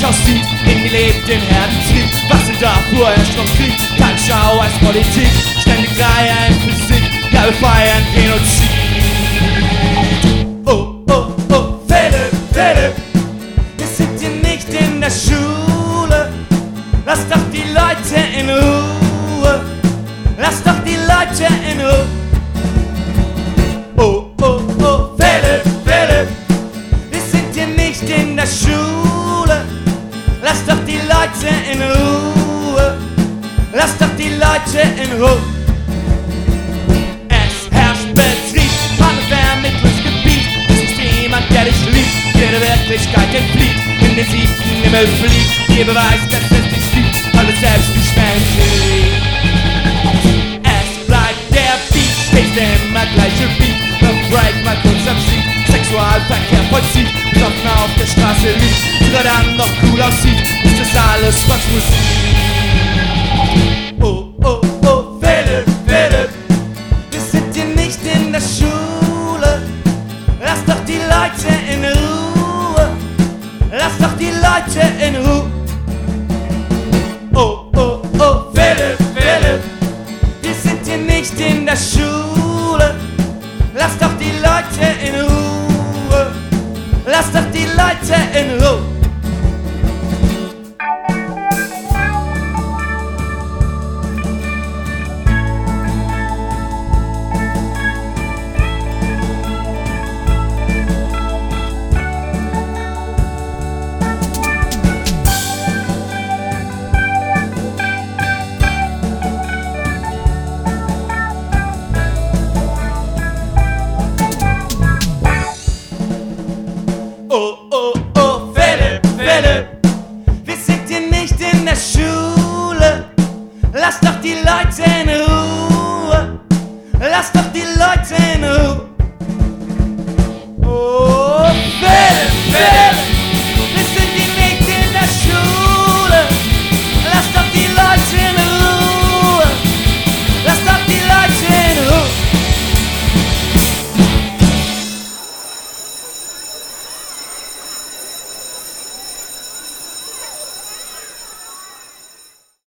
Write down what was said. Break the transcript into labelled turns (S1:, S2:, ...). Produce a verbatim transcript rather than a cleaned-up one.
S1: aussieht. In mir lebt den Herdentrieb, was denn da vorherrscht noch Krieg? Tagesschau als Politik, ständig Reihe in Physik, ja wir feiern Genozid. Oh, oh, oh, Philipp, Philipp, wir sind hier nicht in der Schule. Lass doch die Leute in Ruhe, lass doch die Leute in Ruhe. Oh, oh, oh, Philipp, Philipp, wir sind hier nicht in der Schule. Lass doch die Leute in Ruhe, lass doch die Leute in Ruhe. Es herrscht Betrieb, Vermittlungsgebiet. Es ist jemand, der dich liebt, der der Wirklichkeit entflieht, in den siebten Himmel fliegt. Dir beweist, dass es dich liebt, weil es selbst nicht menschlich. Es bleibt der Beat, stets immer gleiche Beat. Noch Break, mal kurz am Sieg, Sexualverkehr vollzieht, besoffen auf der Straße liegt, sogar dann noch cool aussieht, ist das alles was Musik.